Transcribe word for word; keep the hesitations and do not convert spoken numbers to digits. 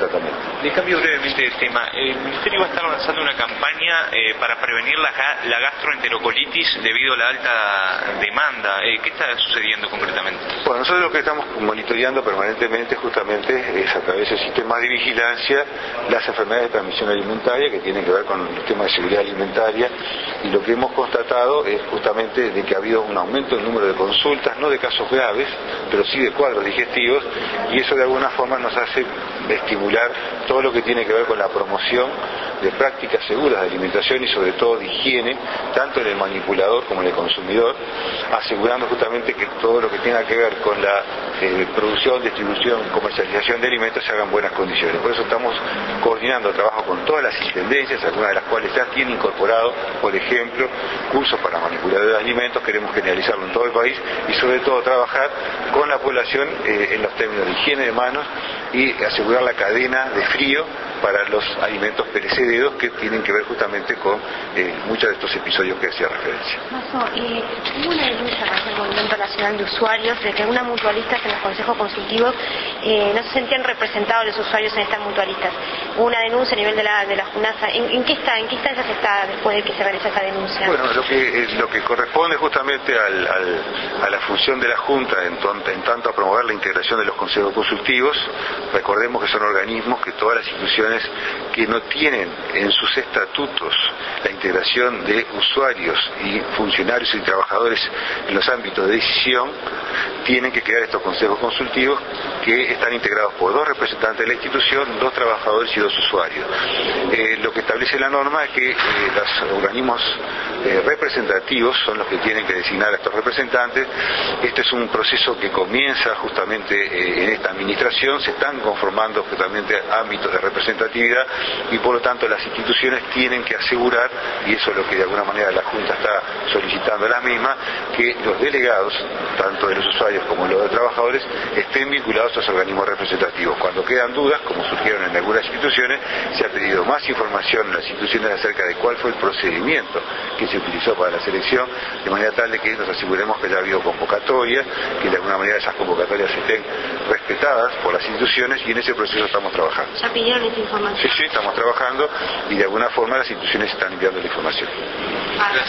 tratamiento. Le cambio brevemente de tema. El Ministerio va a estar lanzando una campaña eh, para prevenir la, la gastroenterocolitis debido a la alta demanda. Eh, ¿Qué está sucediendo concretamente? Bueno, nosotros lo que estamos monitoreando permanentemente justamente es a través del sistema de vigilancia las enfermedades de transmisión alimentaria que tienen que ver con el tema de seguridad alimentaria, y lo que hemos constatado es justamente de que ha habido un aumento del número de consultas, no de casos graves, pero sí de cuadros digestivos, y eso de alguna forma nos hace estimular todo lo que tiene que ver con la promoción de prácticas seguras de alimentación y sobre todo de higiene, tanto en el manipulador como en el consumidor, asegurando justamente que todo lo que tenga que ver con la eh, producción, distribución y comercialización de alimentos se haga en buenas condiciones. Por eso estamos coordinando trabajo con todas las intendencias, algunas de las cuales ya tienen incorporado, por ejemplo, cursos para manipuladores de alimentos. Queremos generalizarlo en todo el país y sobre todo trabajar con la población eh, en los términos de higiene de manos y asegurar la cadena de frío para los alimentos perecederos que tienen que ver justamente con eh, muchos de estos episodios que hacía referencia. Mazo, eh, hubo una denuncia para el Movimiento Nacional de Usuarios de que algunas mutualistas en los consejos consultivos eh, no se sentían representados los usuarios en estas mutualistas. Hubo una denuncia a nivel de la de la JUNASA. ¿En, en qué está? ¿En qué instancia se está después de que se realiza esa denuncia? Bueno, lo que eh, lo que corresponde justamente al, al, a la función de la Junta en, en tanto a promover la integración de los consejos consultivos. Recordemos que son organismos que todas las instituciones que no tienen en sus estatutos la integración de usuarios y funcionarios y trabajadores en los ámbitos de decisión, tienen que crear estos consejos consultivos que están integrados por dos representantes de la institución, dos trabajadores y dos usuarios. Eh, lo que establece la norma es que eh, los organismos eh, representativos son los que tienen que designar a estos representantes. Este es un proceso que comienza justamente eh, en esta administración, se están conformando justamente ámbitos de representatividad y por lo tanto las instituciones tienen que asegurar, y eso es lo que de alguna manera la Junta está solicitando a las mismas, que los delegados, tanto de los usuarios como los de trabajadores, estén vinculados a los organismos representativos. Cuando quedan dudas, como surgieron en algunas instituciones, se ha pedido más información en las instituciones acerca de cuál fue el procedimiento que se utilizó para la selección, de manera tal de que nos aseguremos que ya ha habido convocatorias, que de alguna manera esas convocatorias estén respetadas por las instituciones, y en ese proceso estamos trabajando. ¿Ya pidieron esta información? Sí, sí, estamos trabajando y de alguna forma las instituciones están enviando la información. Ah.